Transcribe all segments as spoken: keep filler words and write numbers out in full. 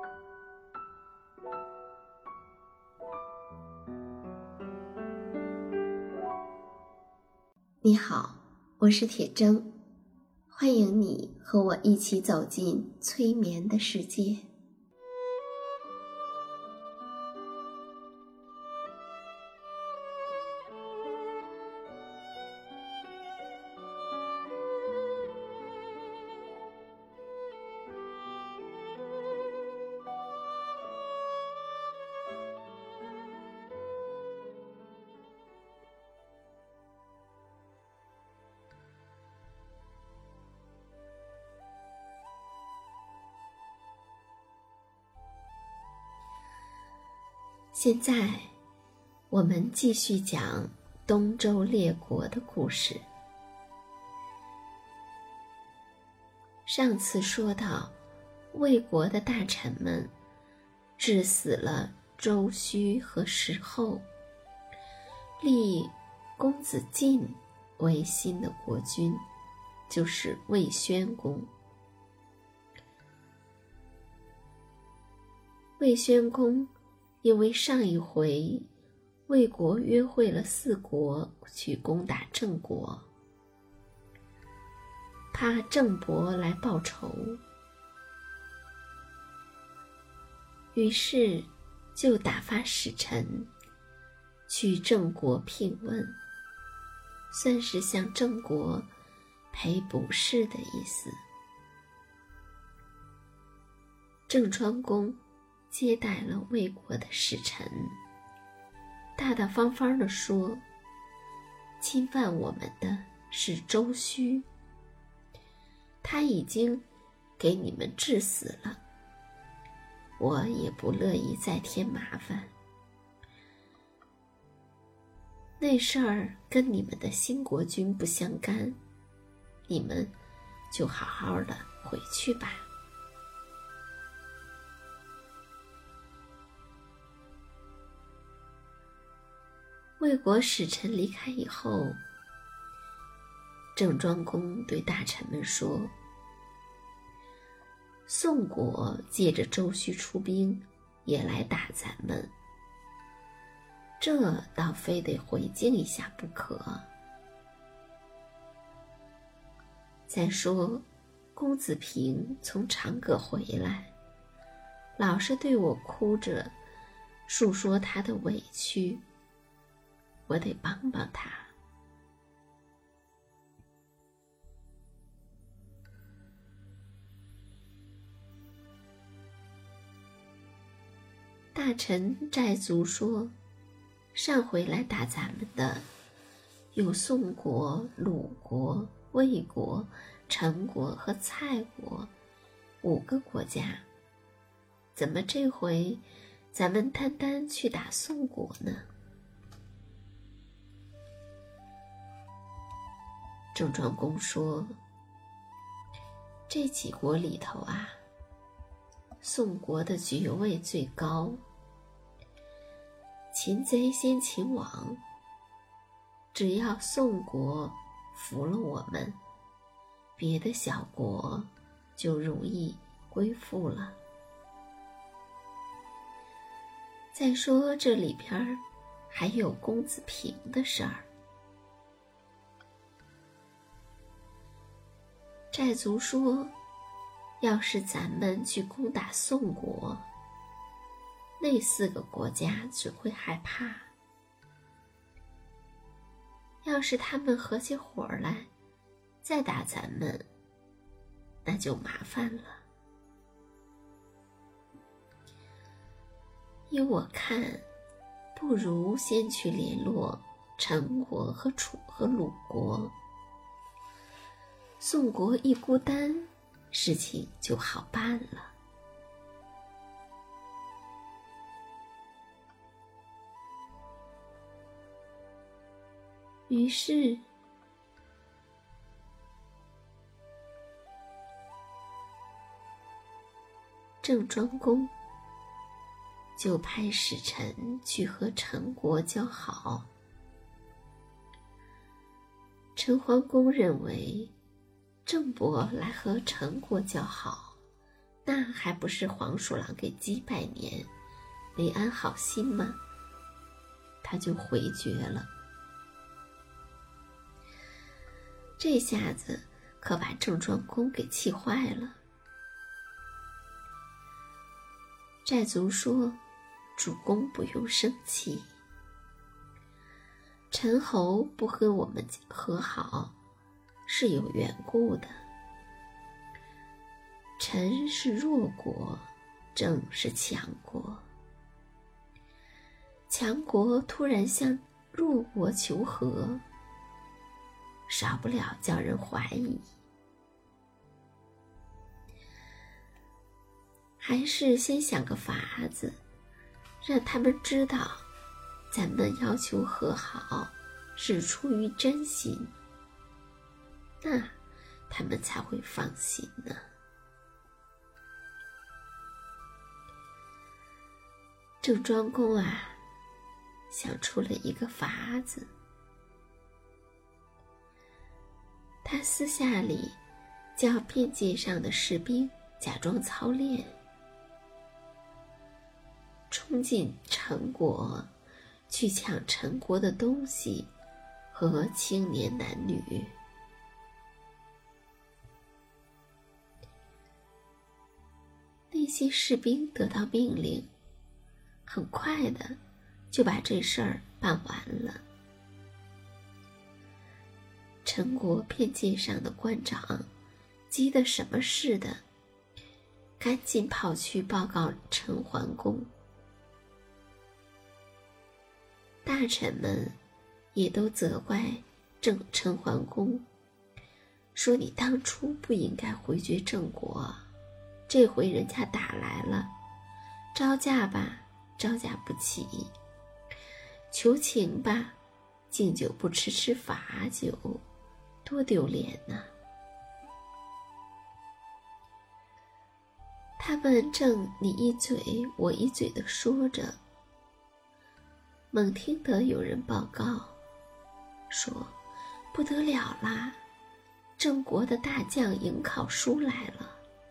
你好，我是铁铮，欢迎你和我一起走进催眠的世界。现在我们继续讲东周列国的故事。上次说到，魏国的大臣们治死了周须和石后，立公子晋为新的国君，就是魏宣公。魏宣公因为上一回魏国约会了四国去攻打郑国，怕郑伯来报仇，于是就打发使臣去郑国聘问，算是向郑国赔不是的意思。郑庄公接待了魏国的使臣，大大方方地说，侵犯我们的是周须，他已经给你们治死了，我也不乐意再添麻烦。那事儿跟你们的新国君不相干，你们就好好的回去吧。魏国使臣离开以后，郑庄公对大臣们说，宋国借着周须出兵也来打咱们，这倒非得回敬一下不可。再说公子平从长葛回来，老是对我哭着述说他的委屈，我得帮帮他。大臣寨族说，上回来打咱们的有宋国、鲁国、魏国、陈国和蔡国五个国家，怎么这回咱们单单去打宋国呢？郑庄公说，这几国里头啊，宋国的爵位最高，擒贼先擒王，只要宋国服了我们，别的小国就容易归附了。再说这里边还有公子平的事儿。寨族说，要是咱们去攻打宋国，那四个国家只会害怕，要是他们合起伙来再打咱们，那就麻烦了。依我看，不如先去联络陈国和楚和鲁国，宋国一孤单，事情就好办了。于是郑庄公就派使臣去和陈国交好。陈桓公认为郑伯来和陈国交好， 那还不是黄鼠狼给鸡拜年，没安好心吗？他就回绝了。这下子可把郑庄公给气坏了。寨族说：“主公不用生气，陈侯不和我们和好，是有缘故的。陈是弱国，郑是强国。强国突然向弱国求和，少不了叫人怀疑。还是先想个法子，让他们知道咱们要求和好是出于真心，那他们才会放心呢。”郑庄公啊，想出了一个法子。他私下里叫边界上的士兵假装操练，冲进陈国，去抢陈国的东西和青年男女。那些士兵得到命令，很快的就把这事儿办完了。陈国边界上的官长急得什么似的，赶紧跑去报告陈桓公。大臣们也都责怪郑陈桓公，说你当初不应该回绝郑国，这回人家打来了，招架吧招架不起，求情吧敬酒不吃吃罚酒，多丢脸呐！他们正你一嘴我一嘴的说着，猛听得有人报告说：“不得了啦，郑国的大将颍考叔来了。”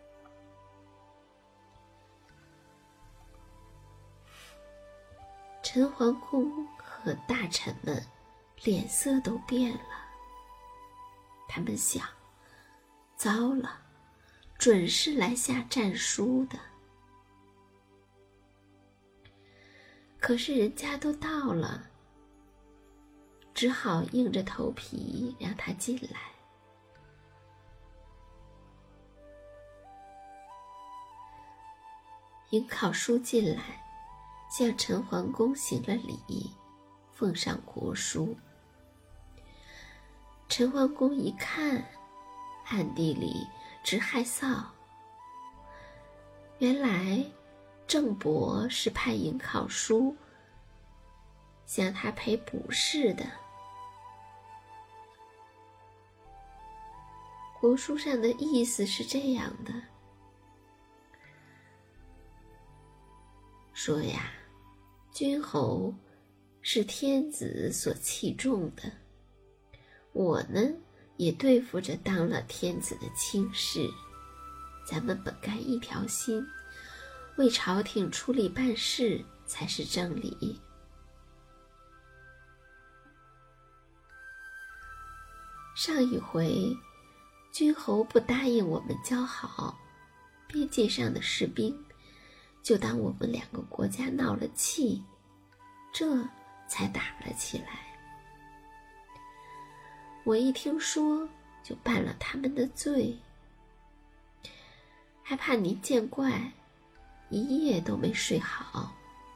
陈桓公和大臣们脸色都变了，他们想：糟了，准是来下战书的。可是人家都到了，只好硬着头皮让他进来。颍考叔进来，向陈桓公行了礼，奉上国书。陈桓公一看，暗地里直害臊。原来郑伯是派颍考叔向他赔不是的。国书上的意思是这样的，说呀，君侯是天子所器重的，我呢也对付着当了天子的亲事，咱们本该一条心，为朝廷出力办事才是正理。上一回君侯不答应我们交好，边界上的士兵就当我们两个国家闹了气，这才打了起来。我一听说就办了他们的罪，还怕您见怪，一夜都没睡好。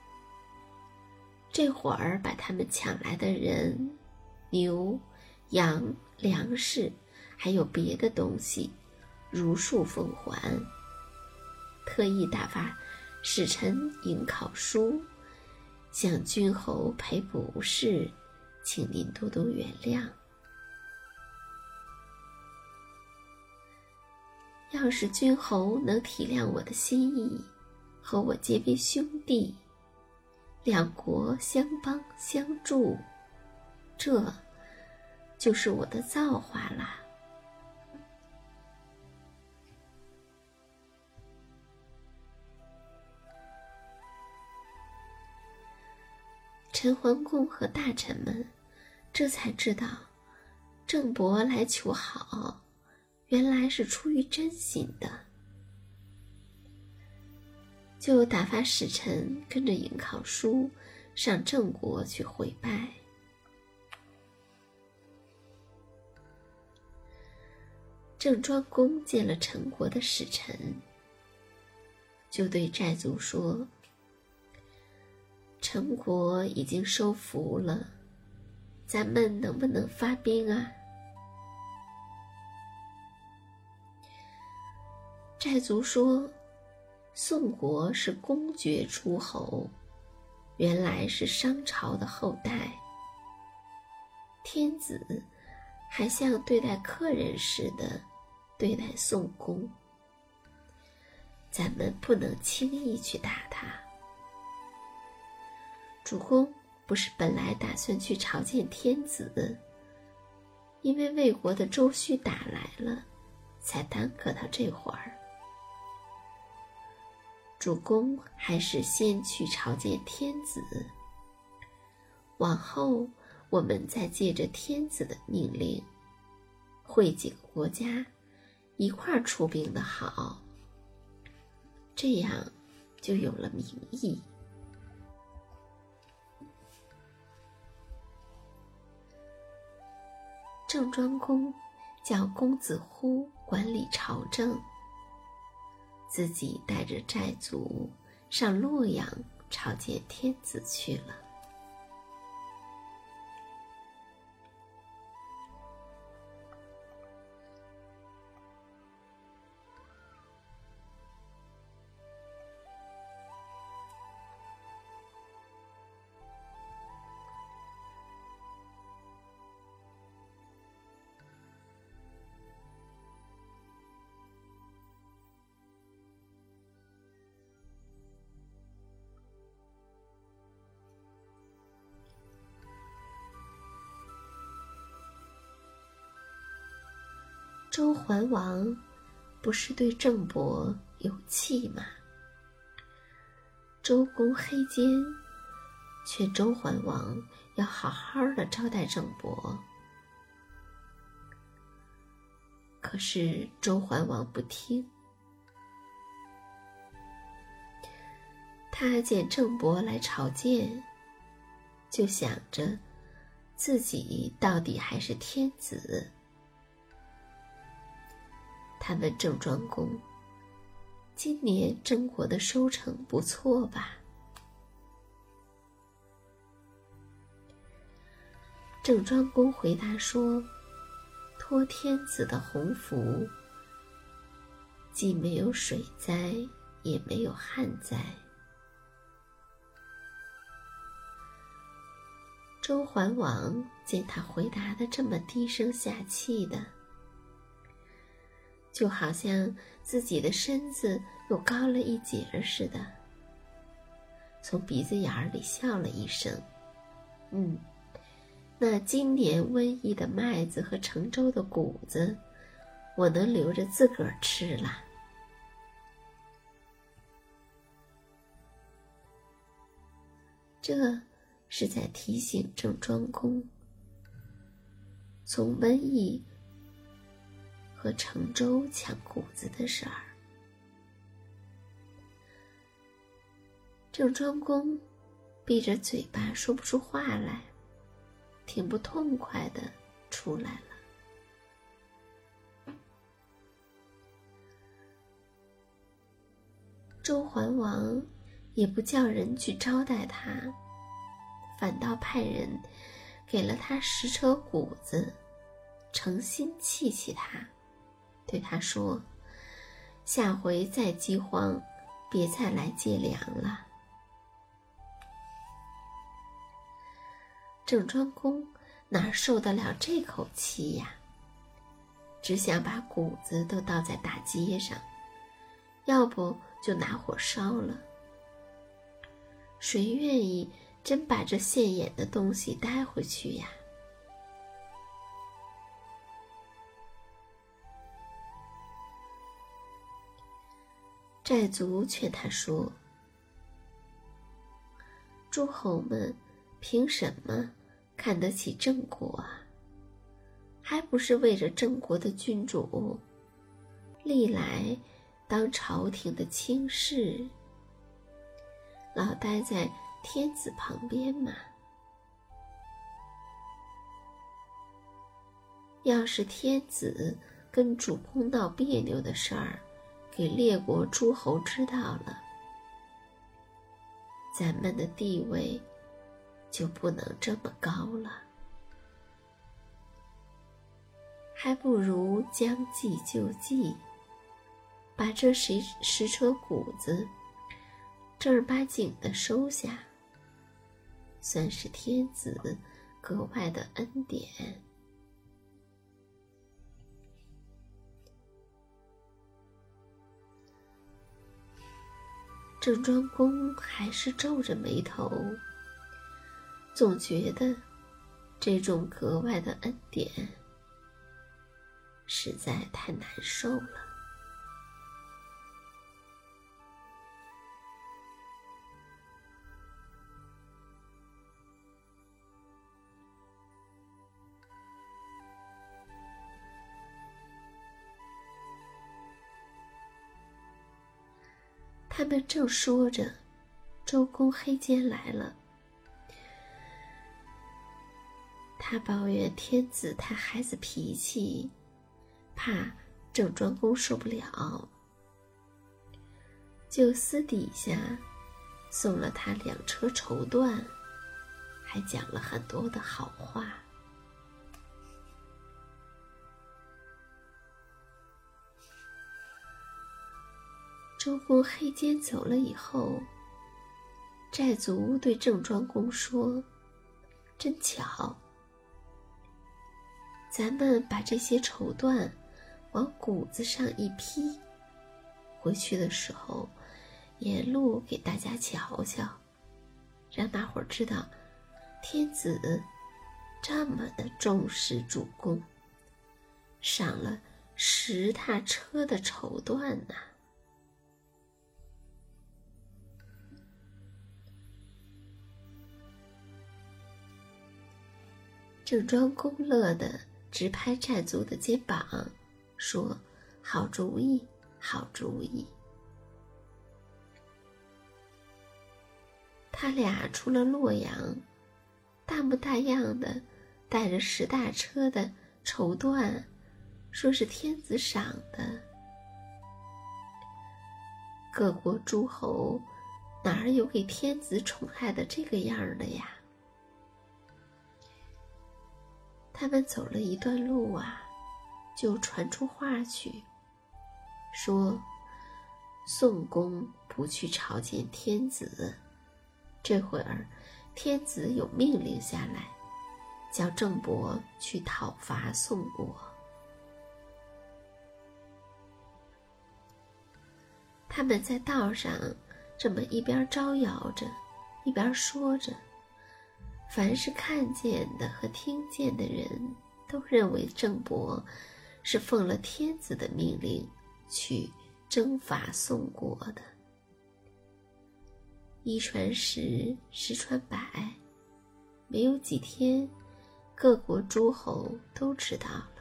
这会儿把他们抢来的人、牛、羊、粮食还有别的东西如数奉还，特意打发使臣颍考叔向君侯赔不是，请您多多原谅。要是君侯能体谅我的心意，和我结为兄弟，两国相帮相助，这就是我的造化啦。 陈桓公和大臣们这才知道，郑伯来求好，原来是出于真心的，就打发使臣跟着颍考叔上郑国去回拜。郑庄公见了陈国的使臣，就对寨族说：陈国已经收服了，咱们能不能发兵啊？寨族说：宋国是公爵诸侯，原来是商朝的后代，天子还像对待客人似的对待宋公，咱们不能轻易去打他。主公不是本来打算去朝见天子，因为魏国的周须打来了，才耽搁到这会儿。主公还是先去朝见天子，往后我们再借着天子的命令，会几个国家一块儿出兵的好，这样就有了名义。郑庄公叫公子乎管理朝政，自己带着寨族上洛阳朝见天子去了。周桓王不是对郑伯有气吗？周公黑肩，劝周桓王要好好的招待郑伯。可是周桓王不听，他见郑伯来朝见，就想着自己到底还是天子。他问郑庄公：今年郑国的收成不错吧？郑庄公回答说：托天子的鸿福，既没有水灾，也没有旱灾。周桓王见他回答的这么低声下气的，就好像自己的身子又高了一截似的，从鼻子眼里笑了一声。嗯，那今年瘟疫的麦子和成周的谷子，我能留着自个儿吃了。这是在提醒郑庄公，从瘟疫和成周抢谷子的事儿。郑庄公闭着嘴巴说不出话来，挺不痛快的出来了。周桓王也不叫人去招待他，反倒派人给了他十车谷子，诚心气气他，对他说：下回再饥荒，别再来借粮了。郑庄公哪受得了这口气呀？只想把谷子都倒在大街上，要不就拿火烧了。谁愿意真把这现眼的东西带回去呀？寨族劝他说：诸侯们凭什么看得起郑国啊？还不是为着郑国的君主历来当朝廷的卿士，老待在天子旁边嘛。要是天子跟主公闹别扭的事儿给列国诸侯知道了，咱们的地位就不能这么高了，还不如将计就计，把这十十车谷子正儿八经的收下，算是天子格外的恩典。郑庄公还是皱着眉头，总觉得这种格外的恩典实在太难受了。他们正说着，周公黑肩来了。他抱怨天子太孩子脾气，怕郑庄公受不了，就私底下送了他两车绸缎，还讲了很多的好话。周公黑肩走了以后，寨族对郑庄公说：“真巧，咱们把这些绸缎往谷子上一披，回去的时候沿路给大家瞧瞧，让大伙儿知道天子这么的重视主公，赏了十踏车的绸缎呢。”郑庄公乐得直拍寨族的肩膀，说：“好主意，好主意。”他俩出了洛阳，大模大样的带着十大车的绸缎，说是天子赏的。各国诸侯哪儿有给天子宠爱的这个样的呀？他们走了一段路啊，就传出话去，说宋公不去朝见天子，这会儿天子有命令下来，叫郑伯去讨伐宋国。他们在道上这么一边招摇着，一边说着，凡是看见的和听见的人都认为郑伯是奉了天子的命令去征伐宋国的。一传十，十传百，没有几天，各国诸侯都知道了，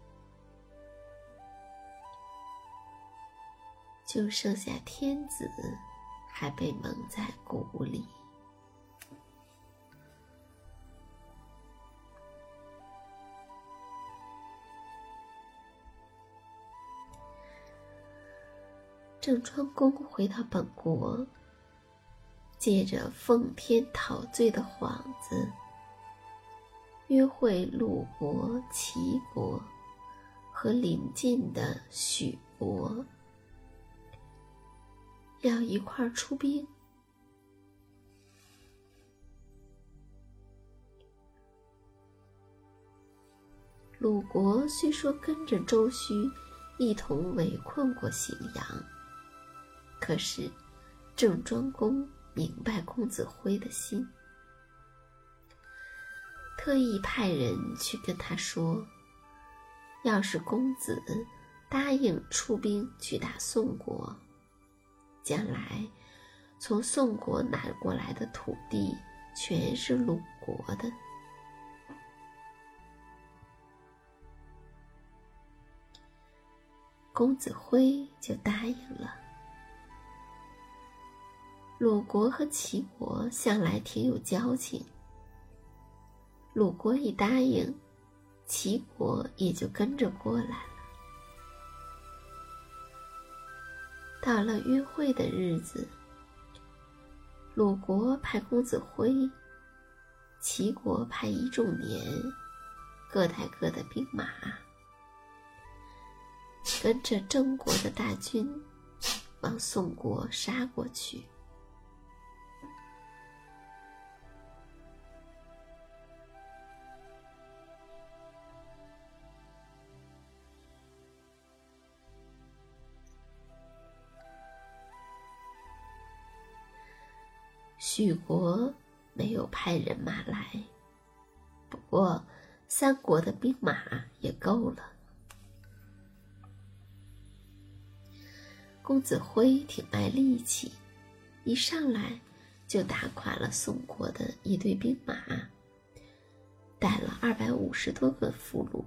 就剩下天子还被蒙在鼓里。郑庄公回到本国，借着奉天讨罪的幌子，约会鲁国、齐国和邻近的许国，要一块儿出兵。鲁国虽说跟着周须一同围困过荥阳，可是郑庄公明白公子辉的心，特意派人去跟他说，要是公子答应出兵去打宋国，将来从宋国拿过来的土地全是鲁国的。公子辉就答应了。鲁国和齐国向来挺有交情，鲁国一答应，齐国也就跟着过来了。到了约会的日子，鲁国派公子辉，齐国派一仲年，各带各的兵马，跟着郑国的大军往宋国杀过去。许国没有派人马来，不过三国的兵马也够了。公子辉挺卖力气，一上来就打垮了宋国的一队兵马，带了二百五十多个俘虏。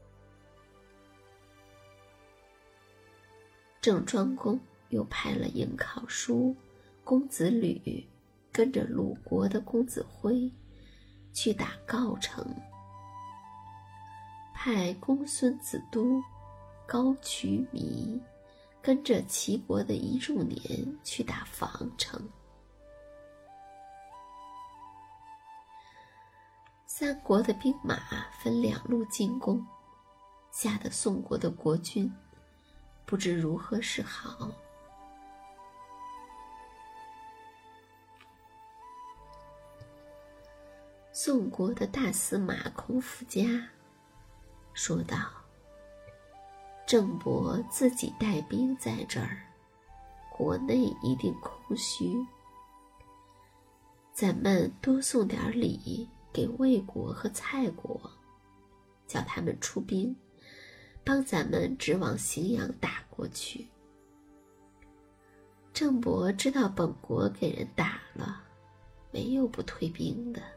郑庄公又派了颍考叔公子吕跟着鲁国的公子辉去打郜城，派公孙子都、高渠弥跟着齐国的一仲年去打房城。三国的兵马分两路进攻，吓得宋国的国君不知如何是好。宋国的大司马孔府家说道：郑伯自己带兵在这儿，国内一定空虚，咱们多送点礼给魏国和蔡国，叫他们出兵帮咱们直往荥阳打过去。郑伯知道本国给人打了，没有不退兵的。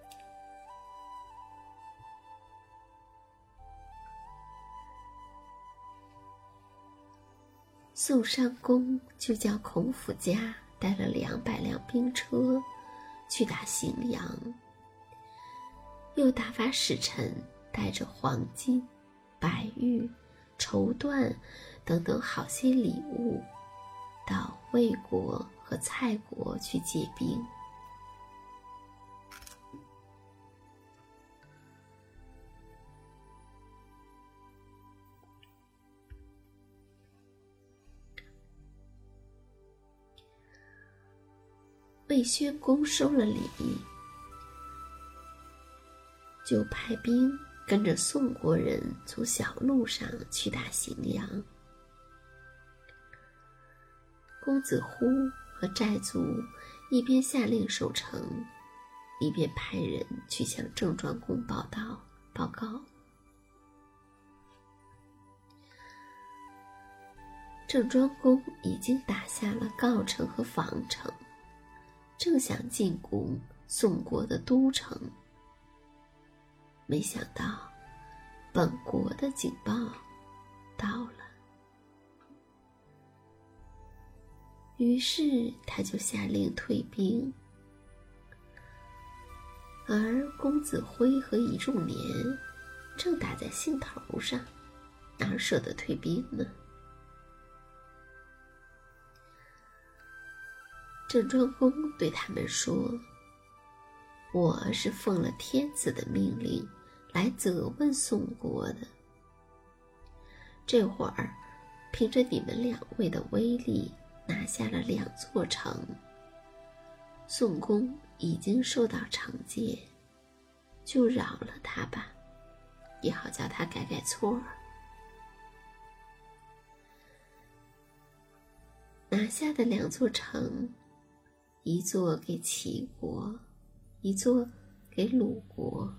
宋襄公就叫孔府家带了两百辆兵车去打荥阳，又打发使臣带着黄金、白玉、绸缎等等好些礼物到魏国和蔡国去借兵。魏宣公收了礼，就派兵跟着宋国人从小路上去打荥阳。公子忽和寨族一边下令守城，一边派人去向郑庄公报道报告。郑庄公已经打下了郜城和房城，正想进攻宋国的都城，没想到本国的警报到了，于是他就下令退兵。而公子辉和一仲年正打在兴头上，哪舍得退兵呢？郑庄公对他们说：我是奉了天子的命令来责问宋国的，这会儿凭着你们两位的威力拿下了两座城，宋公已经受到惩戒，就饶了他吧，也好叫他改改错儿。拿下的两座城，一座给齐国，一座给鲁国。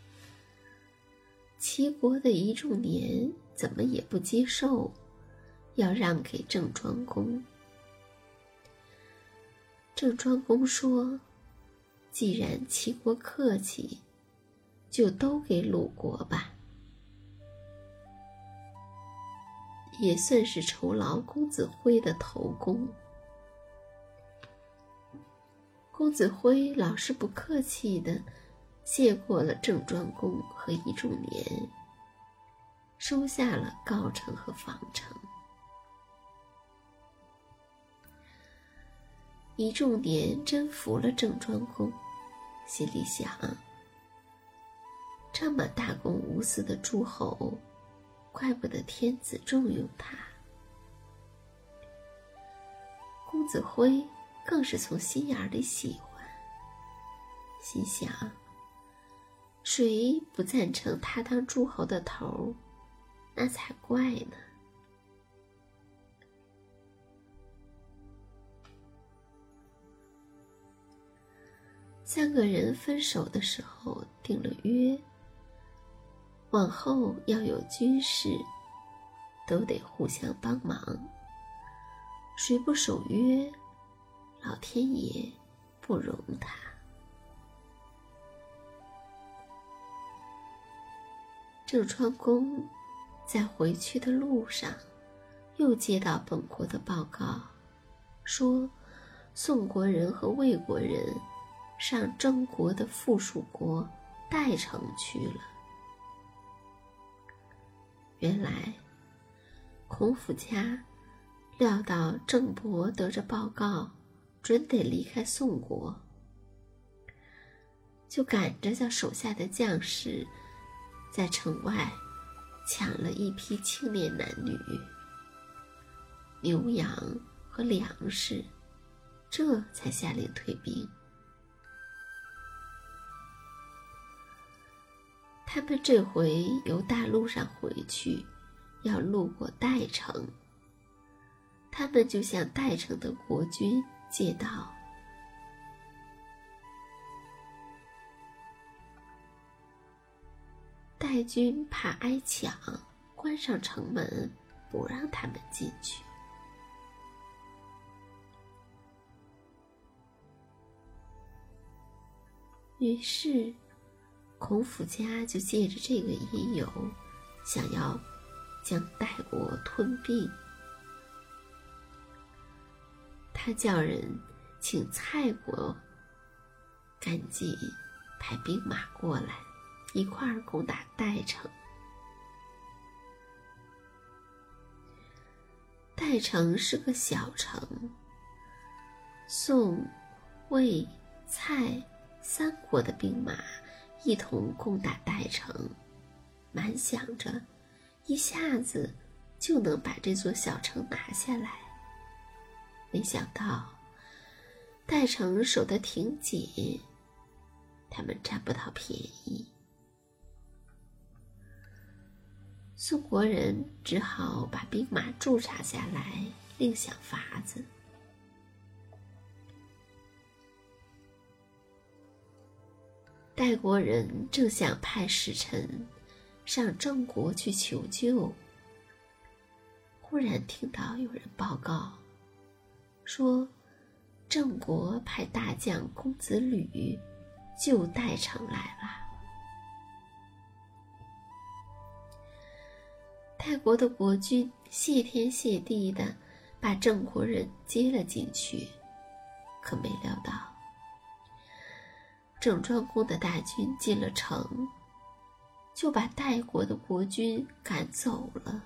齐国的一仲年怎么也不接受， 要让给郑庄公。郑庄公说，既然齐国客气，就都给鲁国吧，也算是酬劳公子辉的头功。公子辉老是不客气地谢过了郑庄公和仪仲年，收下了郜城和防城。仪仲年真服了郑庄公，心里想，这么大公无私的诸侯，怪不得天子重用他。公子辉更是从心眼里喜欢，心想，谁不赞成他当诸侯的头，那才怪呢。三个人分手的时候定了约，往后要有军事，都得互相帮忙。谁不守约，老天爷不容他。郑庄公在回去的路上，又接到本国的报告，说宋国人和魏国人上郑国的附属国代城去了。原来孔府家料到郑伯得着报告准得离开宋国，就赶着叫手下的将士在城外抢了一批青年男女、牛羊和粮食，这才下令退兵。他们这回由大路上回去，要路过代城，他们就向代城的国君借道。代军怕挨抢，关上城门，不让他们进去。于是孔府家就借着这个因由，想要将代国吞并。他叫人请蔡国赶紧派兵马过来，一块儿攻打代城。代城是个小城，宋、魏、蔡三国的兵马一同攻打代城，满想着一下子就能把这座小城拿下来。没想到代城守得挺紧，他们占不到便宜。宋国人只好把兵马驻扎下来，另想法子。代国人正想派使臣上郑国去求救，忽然听到有人报告说，郑国派大将公子吕救代城来了。代国的国君谢天谢地的把郑国人接了进去，可没料到郑庄公的大军进了城，就把代国的国君赶走了。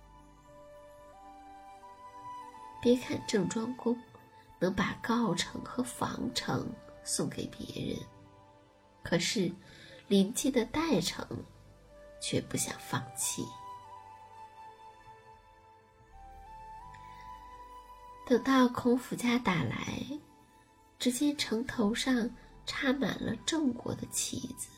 别看郑庄公能把郜城和防城送给别人，可是临近的代城却不想放弃。等到孔府家打来，只见城头上插满了郑国的旗子。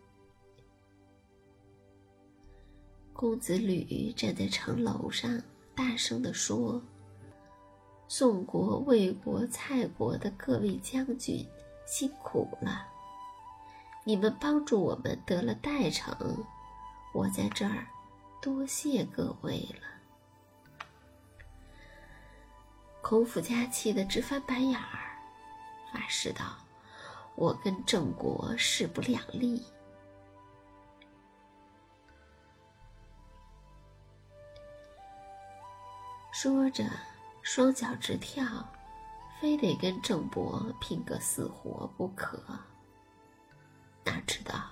公子吕站在城楼上，大声地说：“宋国、魏国、蔡国的各位将军辛苦了，你们帮助我们得了代城，我在这儿多谢各位了。” 孔府家气得直翻白眼儿，发誓道：“我跟郑国势不两立。”说着，双脚直跳，非得跟郑伯拼个死活不可。哪知道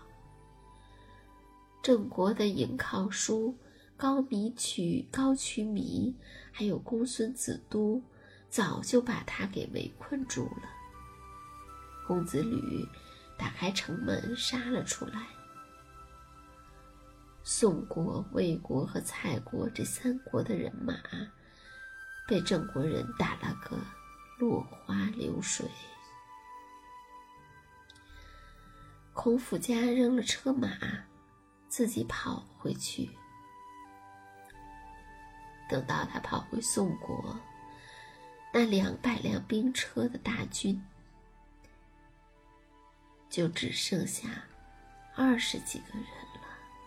郑国的颍考叔、高弥渠、高渠弥，还有公孙子都，早就把他给围困住了。公子吕打开城门杀了出来。宋国、魏国和蔡国这三国的人马被郑国人打了个落花流水。孔府家扔了车马，自己跑回去。等到他跑回宋国，那两百辆兵车的大军就只剩下二十几个人了。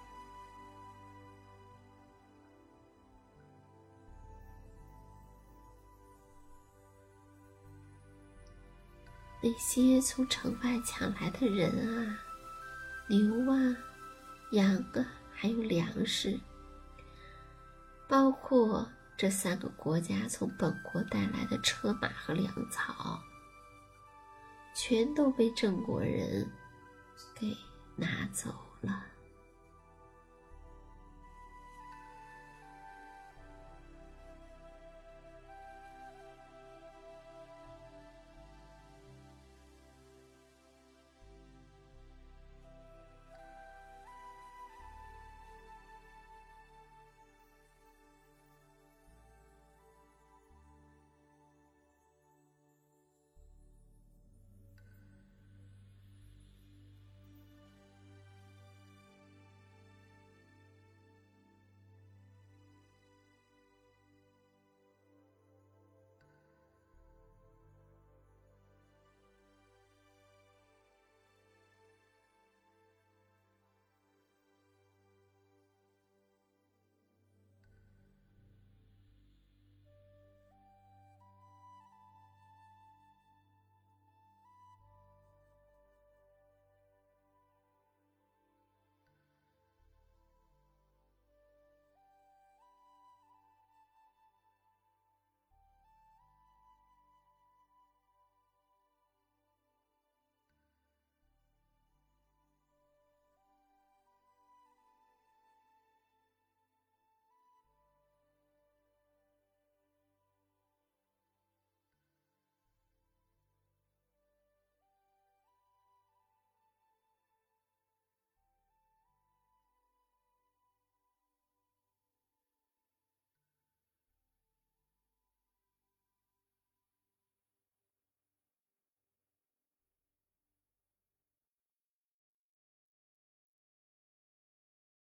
那些从城外抢来的人啊、牛啊、羊啊，还有粮食，包括这三个国家从本国带来的车马和粮草，全都被郑国人给拿走了。